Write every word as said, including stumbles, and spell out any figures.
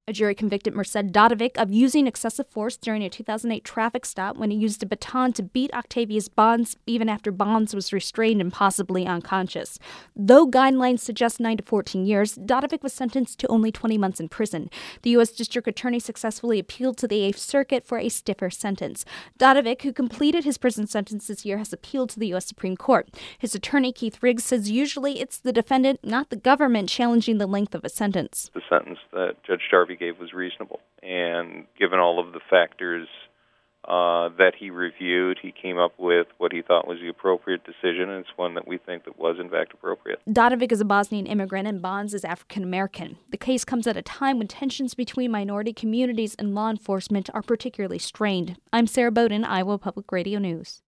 A jury convicted Mirsad Dodovic of using excessive force during a two thousand eight traffic stop when he used a baton to beat Octavius Bonds even after Bonds was restrained and possibly unconscious. Though guidelines suggest nine to fourteen years, Dodovic was sentenced to only twenty months in prison. The U S District Attorney successfully appealed to the Eighth Circuit for a stiffer sentence. Dodovic, who completed his prison sentence this year, has appealed to the U S Supreme Court. His attorney, Keith Riggs, says usually it's the defendant, not the government, challenging the length of a sentence. The sentence that Judge Jarvie gave was reasonable, and given all of the factors uh, that he reviewed, he came up with what he thought was the appropriate decision, and it's one that we think that was in fact appropriate. Dodovic is a Bosnian immigrant and Bonds is African American. The case comes at a time when tensions between minority communities and law enforcement are particularly strained. I'm Sarah Bowden, Iowa Public Radio News.